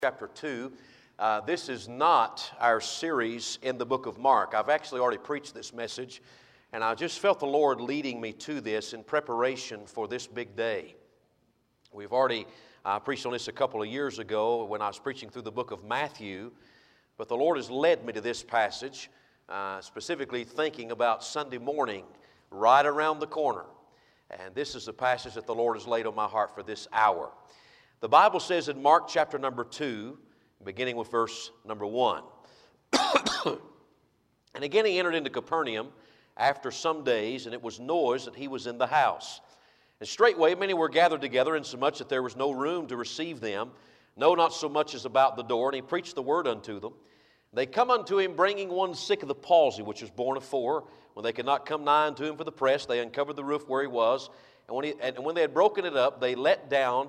Chapter 2. This is not our series in the book of Mark. I've actually already preached this message, and I just felt the Lord leading me to this in preparation for this big day. We've already preached on this a couple of years ago when I was preaching through the book of Matthew, but the Lord has led me to this passage, specifically thinking about Sunday morning right around the corner. And this is the passage that the Lord has laid on my heart for this hour. The Bible says in Mark chapter number 2, beginning with verse number 1. And again he entered into Capernaum after some days, and it was noised that he was in the house. And straightway many were gathered together, insomuch that there was no room to receive them, no, not so much as about the door. And he preached the word unto them. They come unto him, bringing one sick of the palsy, which was born of 4. When they could not come nigh unto him for the press, they uncovered the roof where he was. And when they had broken it up, they let down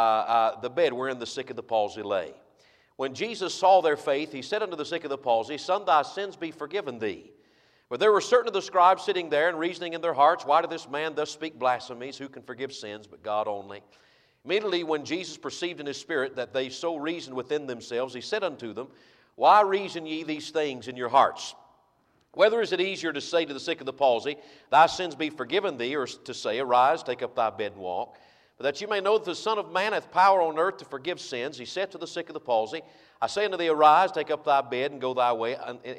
the bed wherein the sick of the palsy lay. When Jesus saw their faith, he said unto the sick of the palsy, Son, thy sins be forgiven thee. But there were certain of the scribes sitting there and reasoning in their hearts, Why doth this man thus speak blasphemies? Who can forgive sins but God only? Immediately when Jesus perceived in his spirit that they so reasoned within themselves, he said unto them, Why reason ye these things in your hearts? Whether is it easier to say to the sick of the palsy, Thy sins be forgiven thee, or to say, Arise, take up thy bed and walk? But that you may know that the Son of Man hath power on earth to forgive sins, he said to the sick of the palsy, I say unto thee, Arise, take up thy bed, and go thy way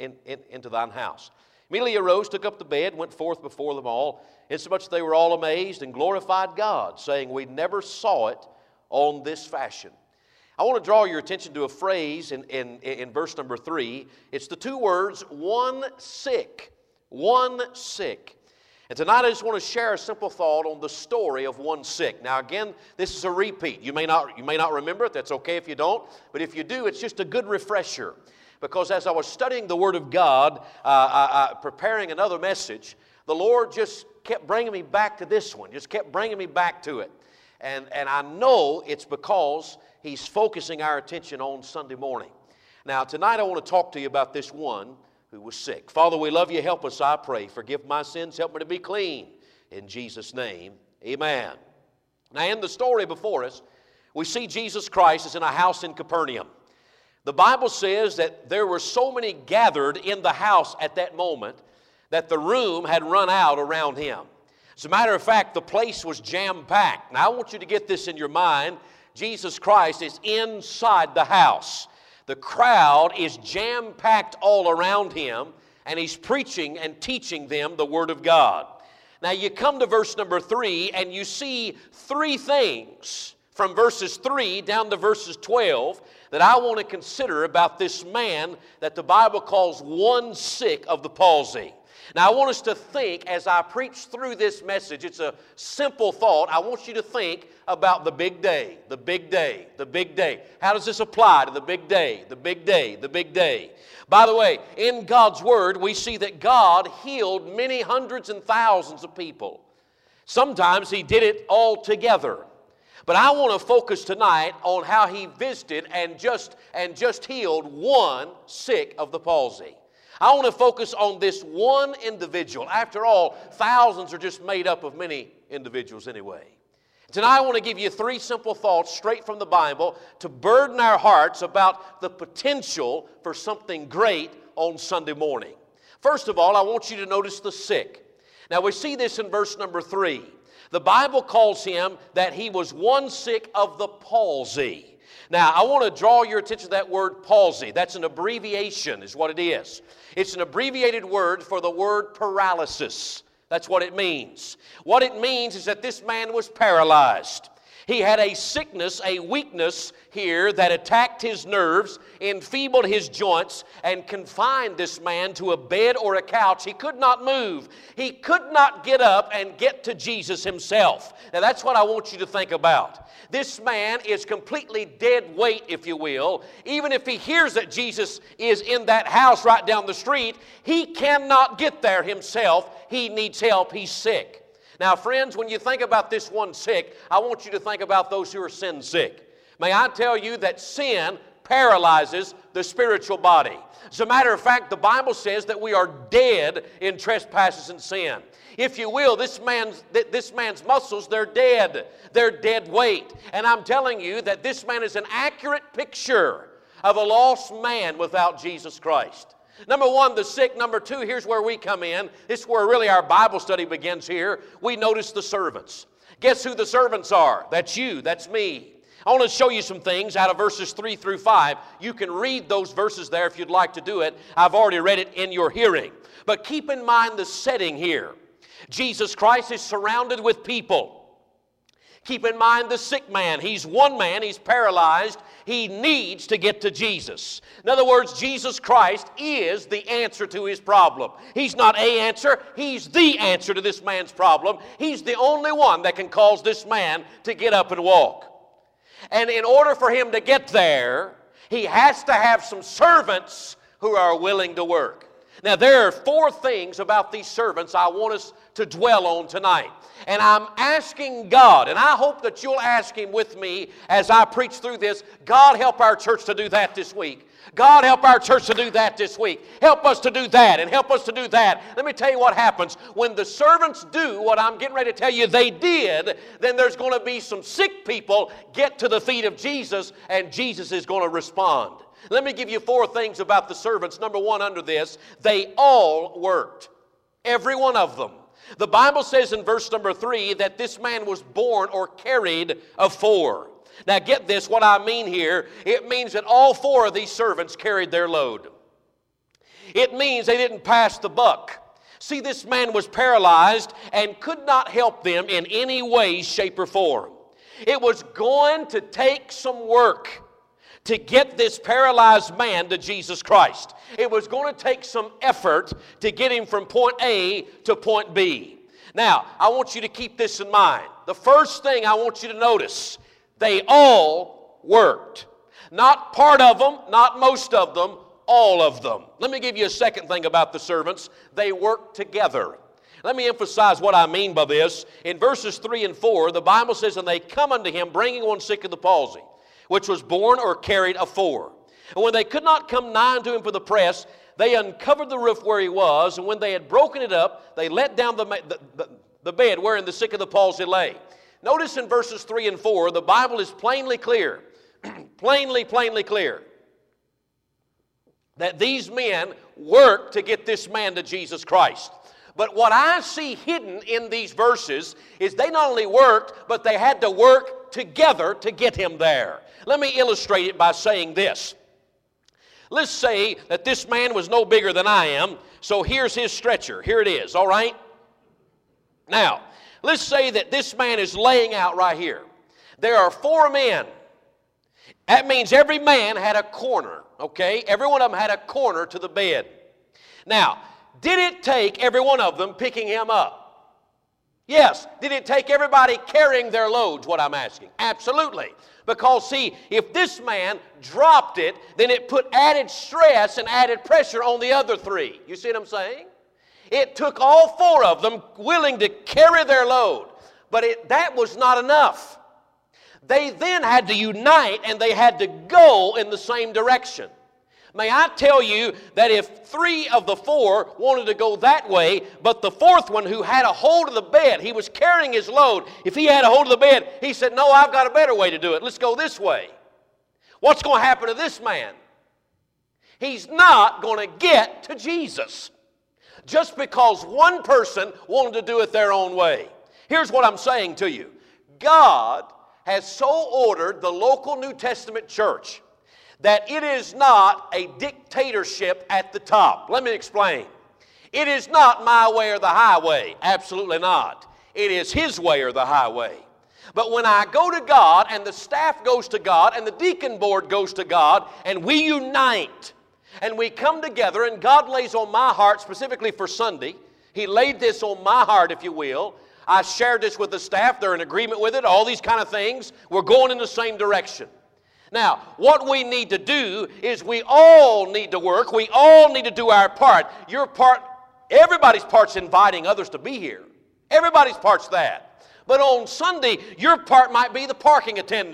into thine house. Immediately he arose, took up the bed, went forth before them all, insomuch that they were all amazed, and glorified God, saying, We never saw it on this fashion. I want to draw your attention to a phrase in verse number 3. It's the two words, one sick. One sick. And tonight I just want to share a simple thought on the story of one sick. Now again, this is a repeat. You may not remember it. That's okay if you don't. But if you do, it's just a good refresher. Because as I was studying the Word of God, preparing another message, the Lord just kept bringing me back to this one. Just kept bringing me back to it. And I know it's because He's focusing our attention on Sunday morning. Now, tonight I want to talk to you about this one who was sick. Father, we love you. Help us, I pray. Forgive my sins. Help me to be clean. In Jesus' name, amen. Now, in the story before us, we see Jesus Christ is in a house in Capernaum. The Bible says that there were so many gathered in the house at that moment that the room had run out around him. As a matter of fact, the place was jam-packed. Now, I want you to get this in your mind. Jesus Christ is inside the house. The crowd is jam-packed all around him, and he's preaching and teaching them the Word of God. Now, you come to verse number 3, and you see three things from verses 3 down to verses 12 that I want to consider about this man that the Bible calls one sick of the palsy. Now, I want us to think, as I preach through this message, it's a simple thought. I want you to think about the big day, the big day, the big day. How does this apply to the big day, the big day, the big day? By the way, in God's Word, we see that God healed many hundreds and thousands of people. Sometimes He did it all together. But I want to focus tonight on how He visited and just healed one sick of the palsy. I want to focus on this one individual. After all, thousands are just made up of many individuals anyway. Tonight I want to give you three simple thoughts straight from the Bible to burden our hearts about the potential for something great on Sunday morning. First of all, I want you to notice the sick. Now we see this in verse number 3. The Bible calls him that he was one sick of the palsy. Now, I want to draw your attention to that word palsy. That's an abbreviation is what it is. It's an abbreviated word for the word paralysis. That's what it means. What it means is that this man was paralyzed. He had a sickness, a weakness here that attacked his nerves, enfeebled his joints, and confined this man to a bed or a couch. He could not move. He could not get up and get to Jesus himself. Now that's what I want you to think about. This man is completely dead weight, if you will. Even if he hears that Jesus is in that house right down the street, he cannot get there himself. He needs help. He's sick. Now, friends, when you think about this one sick, I want you to think about those who are sin sick. May I tell you that sin paralyzes the spiritual body. As a matter of fact, the Bible says that we are dead in trespasses and sin. If you will, this man's muscles, they're dead. They're dead weight. And I'm telling you that this man is an accurate picture of a lost man without Jesus Christ. Number one, the sick. Number two, here's where we come in. This is where really our Bible study begins here. We notice the servants. Guess who the servants are? That's you. That's me. I want to show you some things out of verses 3 through 5. You can read those verses there if you'd like to do it. I've already read it in your hearing. But keep in mind the setting here. Jesus Christ is surrounded with people. Keep in mind the sick man. He's one man. He's paralyzed. He needs to get to Jesus. In other words, Jesus Christ is the answer to his problem. He's not a answer. He's the answer to this man's problem. He's the only one that can cause this man to get up and walk. And in order for him to get there, he has to have some servants who are willing to work. Now, there are 4 things about these servants I want us to dwell on tonight. And I'm asking God, and I hope that you'll ask Him with me as I preach through this. God, help our church to do that this week. God, help our church to do that this week. Help us to do that and help us to do that. Let me tell you what happens. When the servants do what I'm getting ready to tell you they did, then there's going to be some sick people get to the feet of Jesus, and Jesus is going to respond. Let me give you 4 things about the servants. Number 1 under this, they all worked. Every one of them. The Bible says in verse number 3 that this man was born or carried of 4. Now get this, what I mean here, it means that all 4 of these servants carried their load. It means they didn't pass the buck. See, this man was paralyzed and could not help them in any way, shape, or form. It was going to take some work to get this paralyzed man to Jesus Christ. It was going to take some effort to get him from point A to point B. Now, I want you to keep this in mind. The first thing I want you to notice, they all worked. Not part of them, not most of them, all of them. Let me give you a second thing about the servants. They worked together. Let me emphasize what I mean by this. In verses 3 and 4, the Bible says, "And they come unto him, bringing one sick of the palsy, which was born or carried of 4. And when they could not come nigh unto him for the press, they uncovered the roof where he was, and when they had broken it up, they let down the bed wherein the sick of the palsy lay." Notice in verses 3 and 4, the Bible is plainly clear, plainly clear, that these men worked to get this man to Jesus Christ. But what I see hidden in these verses is they not only worked, but they had to work together to get him there. Let me illustrate it by saying this. Let's say that this man was no bigger than I am, so here's his stretcher. Here it is, all right? Now, let's say that this man is laying out right here. There are 4 men. That means every man had a corner, okay? Every one of them had a corner to the bed. Now, did it take every one of them picking him up? Yes. Did it take everybody carrying their loads, what I'm asking? Absolutely. Because, see, if this man dropped it, then it put added stress and added pressure on the other 3. You see what I'm saying? It took all 4 of them willing to carry their load. But that was not enough. They then had to unite and they had to go in the same direction. May I tell you that if 3 of the 4 wanted to go that way, but the 4th one who had a hold of the bed, he was carrying his load, if he had a hold of the bed, he said, "No, I've got a better way to do it. Let's go this way." What's going to happen to this man? He's not going to get to Jesus just because one person wanted to do it their own way. Here's what I'm saying to you. God has so ordered the local New Testament church that it is not a dictatorship at the top. Let me explain. It is not my way or the highway. Absolutely not. It is His way or the highway. But when I go to God and the staff goes to God and the deacon board goes to God and we unite and we come together and God lays on my heart specifically for Sunday, He laid this on my heart, if you will. I shared this with the staff. They're in agreement with it. All these kind of things. We're going in the same direction. Now, what we need to do is we all need to work. We all need to do our part. Your part, everybody's part's inviting others to be here. Everybody's part's that. But on Sunday, your part might be the parking attendant.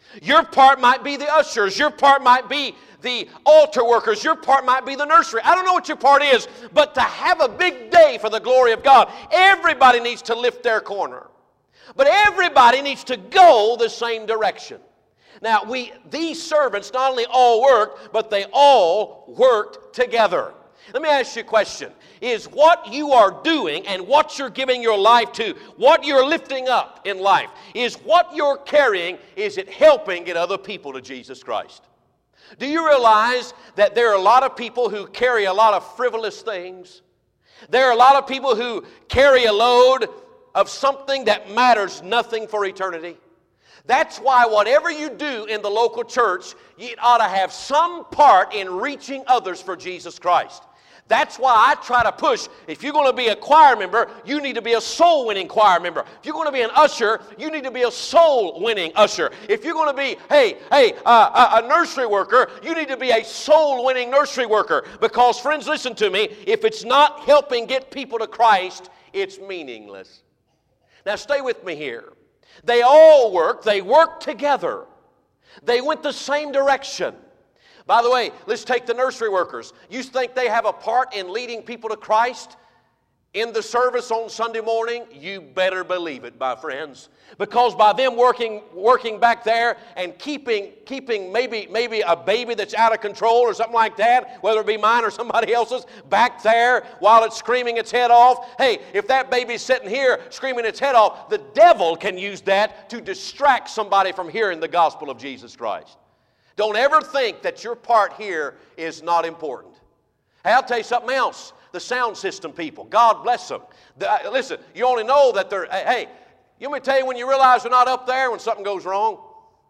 Your part might be the ushers. Your part might be the altar workers. Your part might be the nursery. I don't know what your part is, but to have a big day for the glory of God, everybody needs to lift their corner. But everybody needs to go the same direction. Now, these servants not only all worked, but they all worked together. Let me ask you a question. Is what you are doing and what you're giving your life to, what you're lifting up in life, is what you're carrying, is it helping get other people to Jesus Christ? Do you realize that there are a lot of people who carry a lot of frivolous things? There are a lot of people who carry a load of something that matters nothing for eternity. That's why whatever you do in the local church, you ought to have some part in reaching others for Jesus Christ. That's why I try to push, if you're going to be a choir member, you need to be a soul-winning choir member. If you're going to be an usher, you need to be a soul-winning usher. If you're going to be, a nursery worker, you need to be a soul-winning nursery worker. Because, friends, listen to me, if it's not helping get people to Christ, it's meaningless. Now, stay with me here. They all worked. They worked together. They went the same direction. By the way, let's take the nursery workers. You think they have a part in leading people to Christ in the service on Sunday morning? You better believe it, my friends. Because by them working back there and keeping maybe a baby that's out of control or something like that, whether it be mine or somebody else's, back there while it's screaming its head off. Hey, if that baby's sitting here screaming its head off, the devil can use that to distract somebody from hearing the gospel of Jesus Christ. Don't ever think that your part here is not important. Hey, I'll tell you something else. The sound system people, God bless them. Listen, you only know that they're, hey, you want me to tell you when you realize they're not up there when something goes wrong?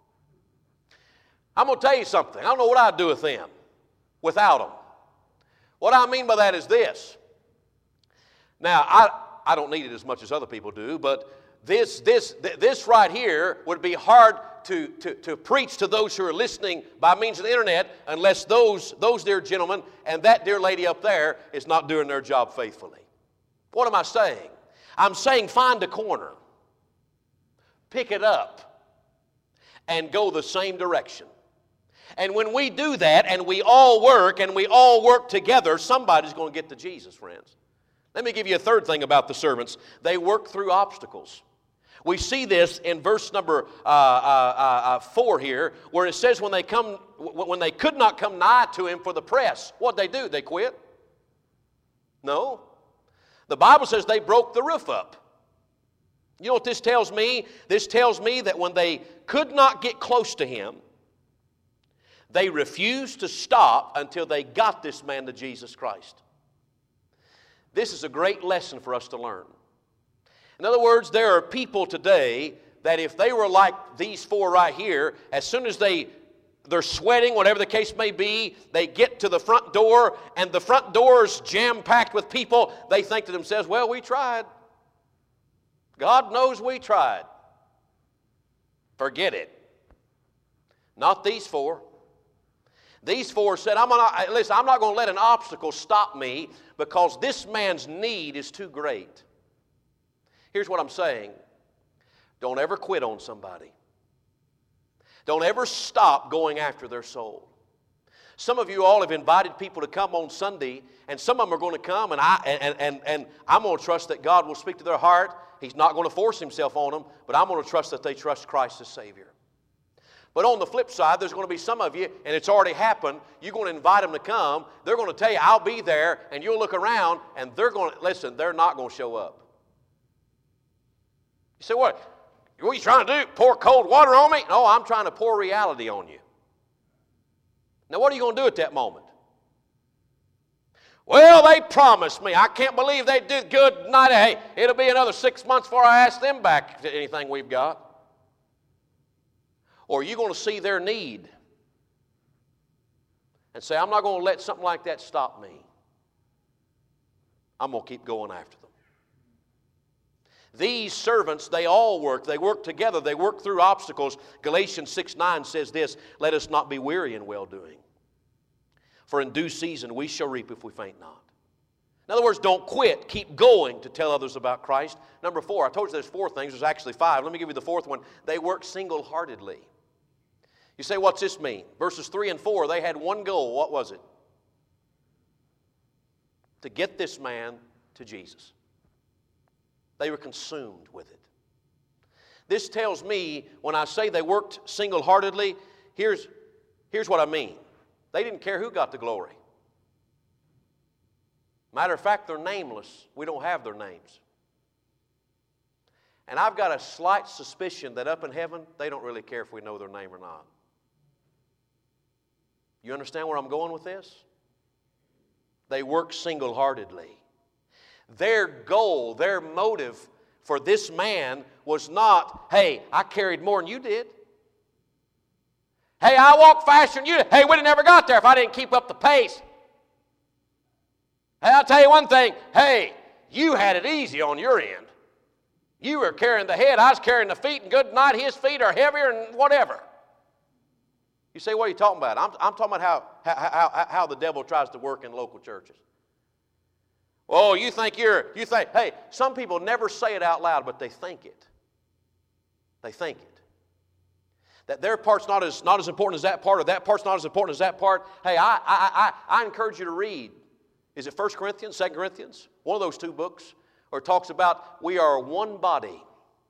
I'm going to tell you something. I don't know what I'd do with them without them. What I mean by that is this. Now, I don't need it as much as other people do, but this right here would be hard to preach to those who are listening by means of the internet unless those dear gentlemen and that dear lady up there is not doing their job faithfully. What am I saying? I'm saying find a corner, pick it up, and go the same direction. And when we do that and we all work together, somebody's going to get to Jesus, friends. Let me give you a third thing about the servants. They work through obstacles. We see this in verse number 4 here, where it says when they could not come nigh to him for the press, what'd they do? They quit? No. The Bible says they broke the roof up. You know what this tells me? This tells me that when they could not get close to him, they refused to stop until they got this man to Jesus Christ. This is a great lesson for us to learn. In other words, there are people today that if they were like these four right here, as soon as they're sweating, whatever the case may be, they get to the front door and the front door's jam-packed with people, they think to themselves, well, we tried. God knows we tried. Forget it. Not these four. These four said, listen, I'm not going to let an obstacle stop me because this man's need is too great. Here's what I'm saying. Don't ever quit on somebody. Don't ever stop going after their soul. Some of you all have invited people to come on Sunday, and some of them are going to come, and I'm going to trust that God will speak to their heart. He's not going to force himself on them, but I'm going to trust that they trust Christ as Savior. But on the flip side, there's going to be some of you, and it's already happened, you're going to invite them to come. They're going to tell you, I'll be there, and you'll look around, and they're not going to show up. You say, what are you trying to do? Pour cold water on me? No, I'm trying to pour reality on you. Now, what are you going to do at that moment? Well, they promised me. I can't believe they did good night. Hey, it'll be another 6 months before I ask them back to anything we've got. Or are you going to see their need and say, I'm not going to let something like that stop me. I'm going to keep going after them. These servants, they all work. They work together. They work through obstacles. Galatians 6:9 says this, let us not be weary in well-doing. For in due season we shall reap if we faint not. In other words, don't quit. Keep going to tell others about Christ. Number 4, I told you there's 4 things. There's actually 5. Let me give you the 4th one. They work single-heartedly. You say, what's this mean? Verses 3 and 4, they had one goal. What was it? To get this man to Jesus. They were consumed with it. This tells me, when I say they worked single-heartedly, here's what I mean. They didn't care who got the glory. Matter of fact, they're nameless. We don't have their names. And I've got a slight suspicion that up in heaven, they don't really care if we know their name or not. You understand where I'm going with this? They worked single-heartedly. Their goal, their motive for this man was not, hey, I carried more than you did. Hey, I walked faster than you did. Hey, we'd have never got there if I didn't keep up the pace. Hey, I'll tell you one thing. Hey, you had it easy on your end. You were carrying the head, I was carrying the feet, and good night, his feet are heavier and whatever. You say, what are you talking about? I'm talking about how the devil tries to work in local churches. Oh, you think, hey, some people never say it out loud, but they think it. They think it. That their part's not as important as that part, or that part's not as important as that part. Hey, I encourage you to read. Is it 1 Corinthians, 2 Corinthians? One of those two books. Or it talks about we are one body,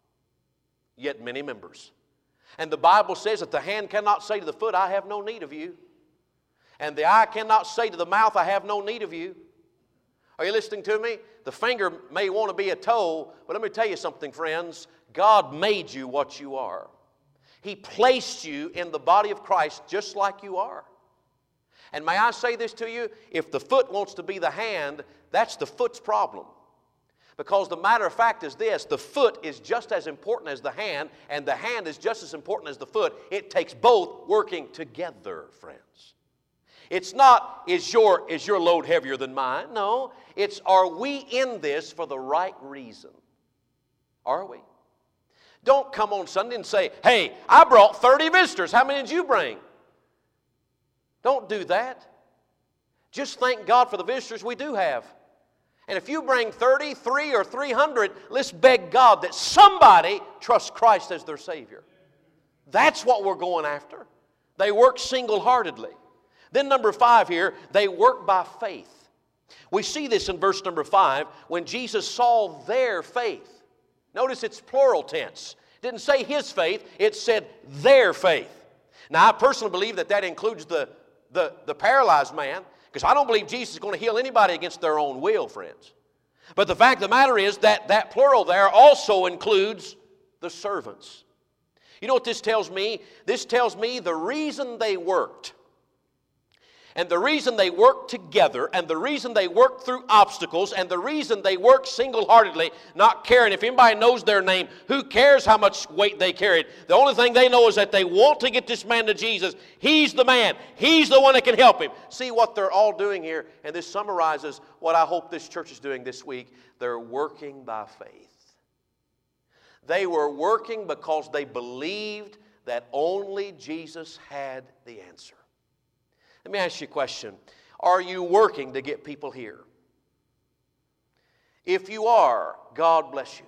yet many members. And the Bible says that the hand cannot say to the foot, I have no need of you. And the eye cannot say to the mouth, I have no need of you. Are you listening to me? The finger may want to be a toe, but let me tell you something, friends. God made you what you are. He placed you in the body of Christ just like you are. And may I say this to you? If the foot wants to be the hand, that's the foot's problem. Because the matter of fact is this, the foot is just as important as the hand, and the hand is just as important as the foot. It takes both working together, friends. It's not, is your load heavier than mine? No, it's, are we in this for the right reason? Are we? Don't come on Sunday and say, hey, I brought 30 visitors. How many did you bring? Don't do that. Just thank God for the visitors we do have. And if you bring 30, 3, or 300, let's beg God that somebody trusts Christ as their Savior. That's what we're going after. They work single-heartedly. Then number 5 here, they work by faith. We see this in verse number 5 when Jesus saw their faith. Notice it's plural tense. It didn't say his faith, it said their faith. Now I personally believe that includes the paralyzed man, because I don't believe Jesus is going to heal anybody against their own will, friends. But the fact of the matter is that plural there also includes the servants. You know what this tells me? This tells me the reason they worked, and the reason they worked together, and the reason they worked through obstacles, and the reason they worked single-heartedly, not caring if anybody knows their name, who cares how much weight they carried. The only thing they know is that they want to get this man to Jesus. He's the man. He's the one that can help him. See what they're all doing here, and this summarizes what I hope this church is doing this week. They're working by faith. They were working because they believed that only Jesus had the answer. Let me ask you a question. Are you working to get people here? If you are, God bless you.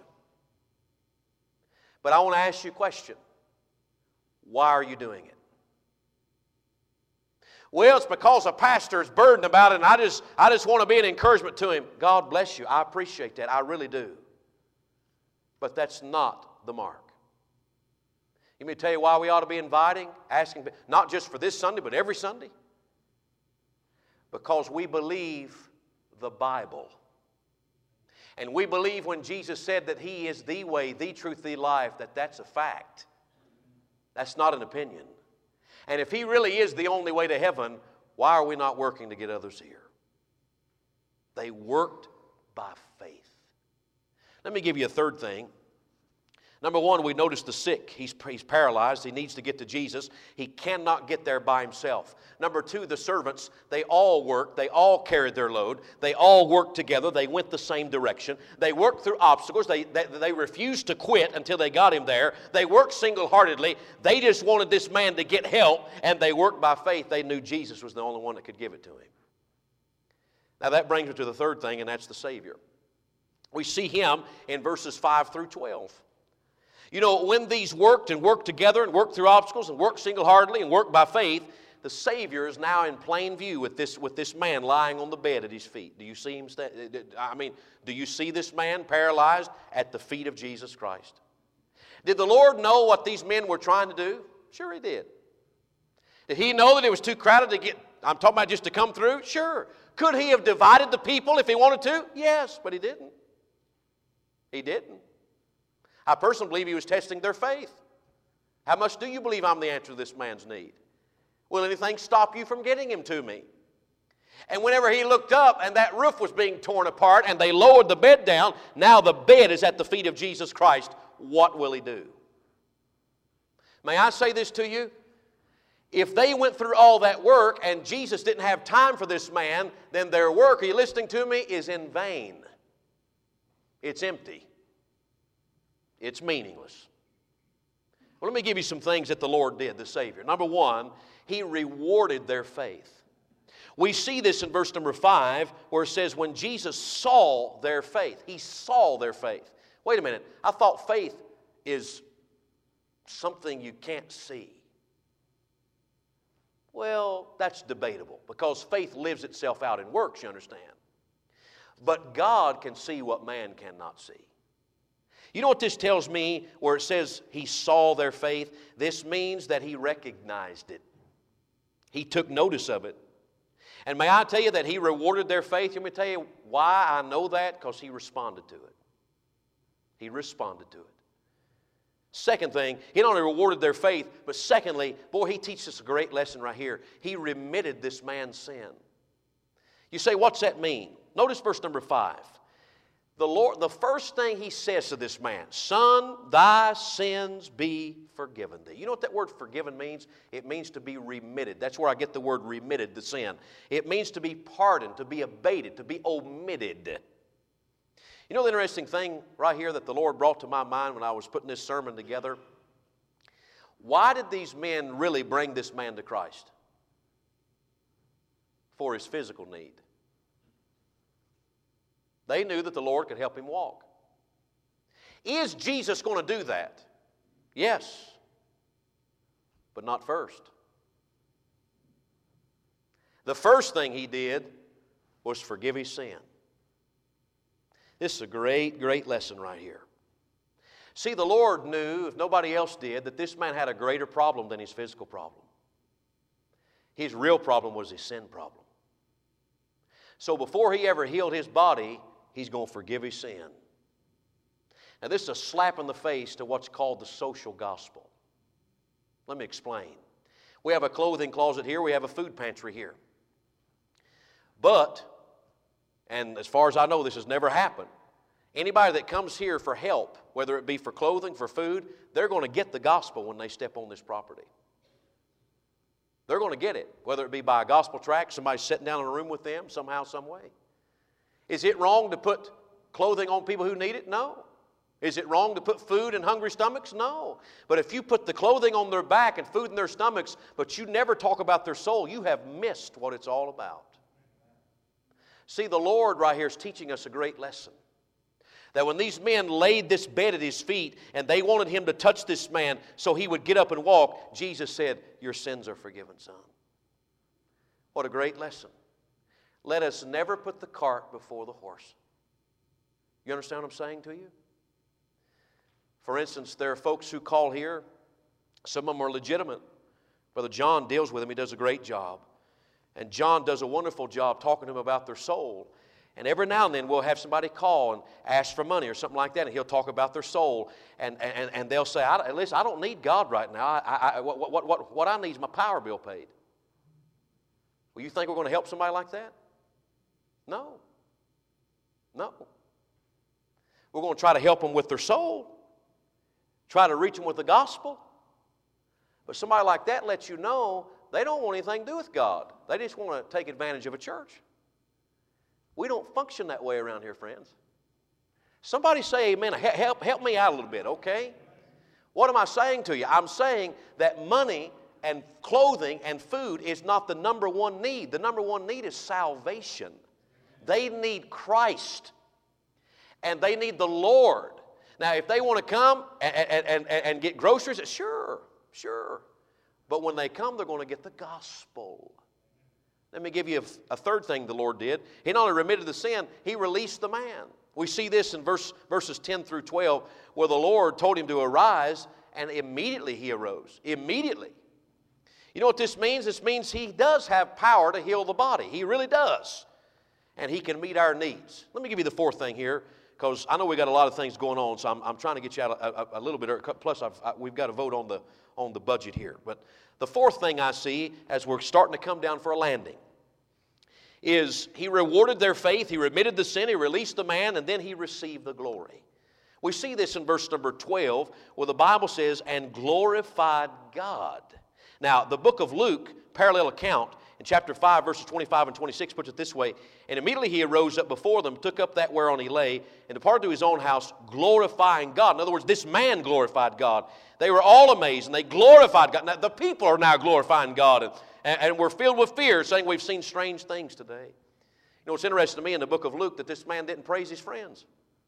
But I want to ask you a question. Why are you doing it? Well, it's because a pastor is burdened about it, and I just want to be an encouragement to him. God bless you. I appreciate that. I really do. But that's not the mark. Let me tell you why we ought to be inviting, asking, not just for this Sunday, but every Sunday. Because we believe the Bible. And we believe when Jesus said that He is the way, the truth, the life, that's a fact. That's not an opinion. And if He really is the only way to heaven, why are we not working to get others here? They worked by faith. Let me give you a third thing. Number 1, we notice the sick. He's paralyzed. He needs to get to Jesus. He cannot get there by himself. Number 2, the servants, they all worked. They all carried their load. They all worked together. They went the same direction. They worked through obstacles. They refused to quit until they got him there. They worked single-heartedly. They just wanted this man to get help, and they worked by faith. They knew Jesus was the only one that could give it to him. Now that brings me to the third thing, and that's the Savior. We see Him in verses 5 through 12. You know, when these worked and worked together and worked through obstacles and worked single-heartedly and worked by faith, the Savior is now in plain view with this man lying on the bed at his feet. Do you see him? Do you see this man paralyzed at the feet of Jesus Christ? Did the Lord know what these men were trying to do? Sure He did. Did He know that it was too crowded to get, I'm talking about just to come through? Sure. Could He have divided the people if He wanted to? Yes, but He didn't. He didn't. I personally believe He was testing their faith. How much do you believe I'm the answer to this man's need? Will anything stop you from getting him to me? And whenever he looked up and that roof was being torn apart and they lowered the bed down, now the bed is at the feet of Jesus Christ. What will he do? May I say this to you? If they went through all that work and Jesus didn't have time for this man, then their work, are you listening to me, is in vain. It's empty. It's meaningless. Well, let me give you some things that the Lord did, the Savior. Number one, He rewarded their faith. We see this in verse number 5 where it says, when Jesus saw their faith, He saw their faith. Wait a minute, I thought faith is something you can't see. Well, that's debatable because faith lives itself out in works, you understand. But God can see what man cannot see. You know what this tells me where it says He saw their faith? This means that He recognized it. He took notice of it. And may I tell you that He rewarded their faith? Let me tell you why I know that, because He responded to it. He responded to it. Second thing, He not only rewarded their faith, but secondly, boy, He teaches us a great lesson right here. He remitted this man's sin. You say, what's that mean? Notice verse number 5. The first thing He says to this man, son, thy sins be forgiven thee. You know what that word forgiven means? It means to be remitted. That's where I get the word remitted, the sin. It means to be pardoned, to be abated, to be omitted. You know the interesting thing right here that the Lord brought to my mind when I was putting this sermon together? Why did these men really bring this man to Christ? For his physical need. They knew that the Lord could help him walk. Is Jesus going to do that? Yes, but not first. The first thing He did was forgive his sin. This is a great, great lesson right here. See, the Lord knew, if nobody else did, that this man had a greater problem than his physical problem. His real problem was his sin problem. So before He ever healed his body, He's going to forgive his sin. Now this is a slap in the face to what's called the social gospel. Let me explain. We have a clothing closet here. We have a food pantry here. But, and as far as I know, this has never happened. Anybody that comes here for help, whether it be for clothing, for food, they're going to get the gospel when they step on this property. They're going to get it, whether it be by a gospel tract, somebody sitting down in a room with them, somehow, some way. Is it wrong to put clothing on people who need it? No. Is it wrong to put food in hungry stomachs? No. But if you put the clothing on their back and food in their stomachs, but you never talk about their soul, you have missed what it's all about. See, the Lord right here is teaching us a great lesson. That when these men laid this bed at His feet and they wanted Him to touch this man so he would get up and walk, Jesus said, your sins are forgiven, son. What a great lesson. Let us never put the cart before the horse. You understand what I'm saying to you? For instance, there are folks who call here. Some of them are legitimate. Brother John deals with them. He does a great job. And John does a wonderful job talking to them about their soul. And every now and then we'll have somebody call and ask for money or something like that, and he'll talk about their soul. And they'll say, listen, I don't need God right now. What I need is my power bill paid. Well, you think we're going to help somebody like that? No. No. We're going to try to help them with their soul. Try to reach them with the gospel. But somebody like that lets you know they don't want anything to do with God. They just want to take advantage of a church. We don't function that way around here, friends. Somebody say amen. Help me out a little bit, okay? What am I saying to you? I'm saying that money and clothing and food is not the number one need. The number one need is salvation. They need Christ. And they need the Lord. Now, if they want to come and get groceries, sure. But when they come, they're going to get the gospel. Let me give you a third thing the Lord did. He not only remitted the sin, He released the man. We see this in verses 10 through 12, where the Lord told him to arise, and immediately he arose. Immediately. You know what this means? This means He does have power to heal the body. He really does. And He can meet our needs. Let me give you the fourth thing here, because I know we got a lot of things going on, so I'm trying to get you out a little bit. Plus, we've got to vote on the budget here. But the fourth thing I see as we're starting to come down for a landing is He rewarded their faith, He remitted the sin, He released the man, and then He received the glory. We see this in verse number 12, where the Bible says, and glorified God. Now, the book of Luke, parallel account, in chapter 5, verses 25 and 26, puts it this way, and immediately he arose up before them, took up that whereon he lay, and departed to his own house, glorifying God. In other words, this man glorified God. They were all amazed, and they glorified God. Now, the people are now glorifying God, and we're filled with fear, saying we've seen strange things today. You know, it's interesting to me in the book of Luke that this man didn't praise his friends.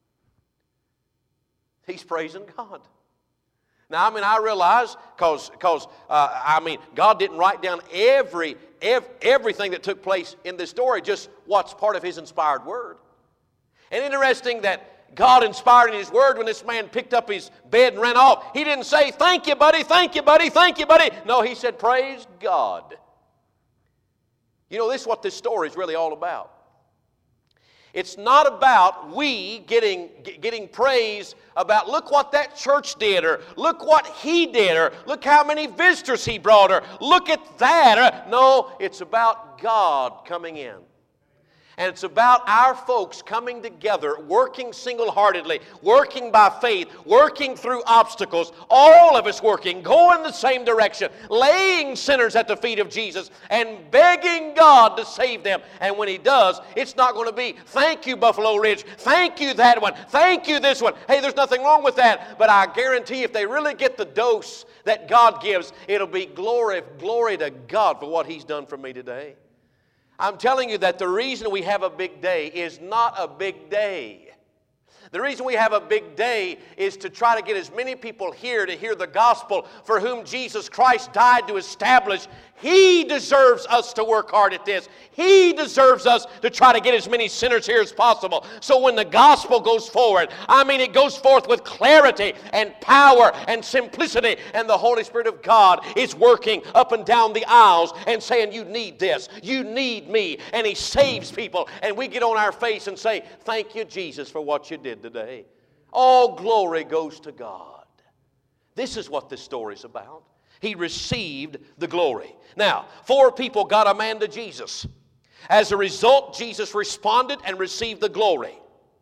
He's praising God. Now, I realize, because God didn't write down everything that took place in this story, just what's part of His inspired word. And interesting that God inspired in His word when this man picked up his bed and ran off. He didn't say, thank you, buddy, thank you, buddy, thank you, buddy. No, He said, praise God. You know, this is what this story is really all about. It's not about we getting praise about look what that church did, or look what he did, or look how many visitors he brought, or look at that. No, it's about God coming in. And it's about our folks coming together, working single-heartedly, working by faith, working through obstacles, all of us working, going the same direction, laying sinners at the feet of Jesus, and begging God to save them. And when He does, it's not going to be, thank you, Buffalo Ridge, thank you, that one, thank you, this one. Hey, there's nothing wrong with that, but I guarantee if they really get the dose that God gives, it'll be glory to God for what He's done for me today. I'm telling you that the reason we have a big day is not a big day. The reason we have a big day is to try to get as many people here to hear the gospel for whom Jesus Christ died to establish. He deserves us to work hard at this. He deserves us to try to get as many sinners here as possible. So when the gospel goes forward, it goes forth with clarity and power and simplicity, and the Holy Spirit of God is working up and down the aisles and saying, you need this, you need me, and He saves people, and we get on our face and say, thank you, Jesus, for what you did today. All glory goes to God. This is what this story is about. He received the glory. Now, 4 people got a man to Jesus. As a result, Jesus responded and received the glory.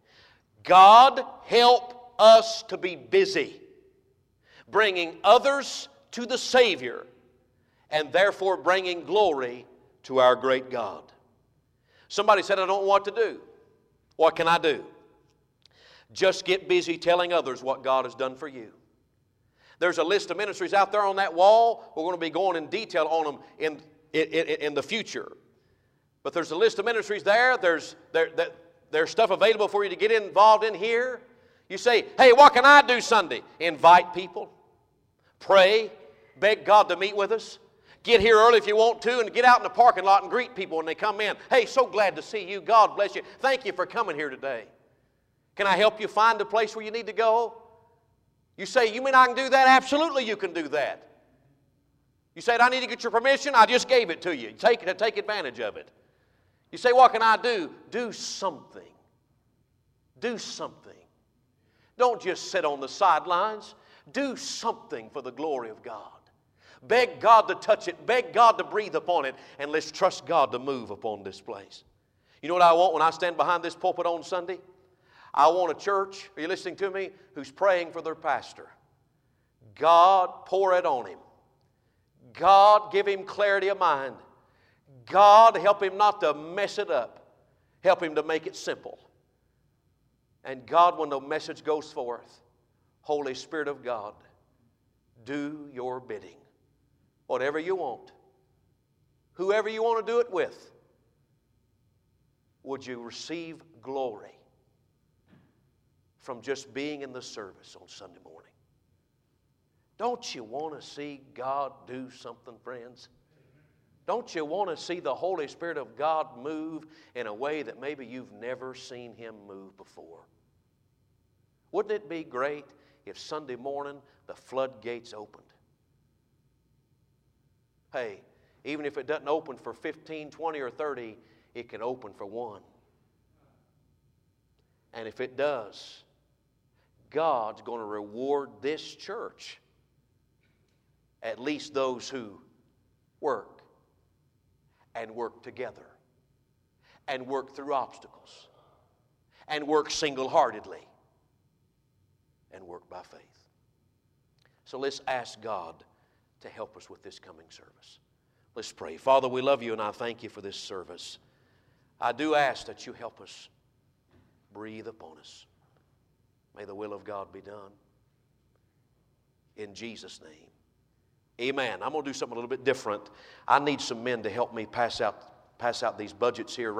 God help us to be busy, bringing others to the Savior, and therefore bringing glory to our great God. Somebody said, I don't know what to do. What can I do? Just get busy telling others what God has done for you. There's a list of ministries out there on that wall. We're going to be going in detail on them in the future. But there's a list of ministries there. There's stuff available for you to get involved in here. You say, hey, what can I do Sunday? Invite people. Pray. Beg God to meet with us. Get here early if you want to, and get out in the parking lot and greet people when they come in. Hey, so glad to see you. God bless you. Thank you for coming here today. Can I help you find a place where you need to go? You say, you mean I can do that? Absolutely you can do that. You said, I need to get your permission? I just gave it to you. Take advantage of it. You say, what can I do? Do something. Do something. Don't just sit on the sidelines. Do something for the glory of God. Beg God to touch it. Beg God to breathe upon it. And let's trust God to move upon this place. You know what I want when I stand behind this pulpit on Sunday? I want a church, are you listening to me, who's praying for their pastor. God, pour it on him. God, give him clarity of mind. God, help him not to mess it up. Help him to make it simple. And God, when the message goes forth, Holy Spirit of God, do your bidding. Whatever you want. Whoever you want to do it with. Would you receive glory from just being in the service on Sunday morning? Don't you want to see God do something, friends? Don't you want to see the Holy Spirit of God move in a way that maybe you've never seen Him move before? Wouldn't it be great if Sunday morning the floodgates opened? Hey, even if it doesn't open for 15, 20, or 30, it can open for one. And if it does, God's going to reward this church, at least those who work and work together and work through obstacles and work single-heartedly and work by faith. So let's ask God to help us with this coming service. Let's pray. Father, we love you and I thank you for this service. I do ask that you help us. Breathe upon us. May the will of God be done. In Jesus' name. Amen. I'm going to do something a little bit different. I need some men to help me pass out these budgets here.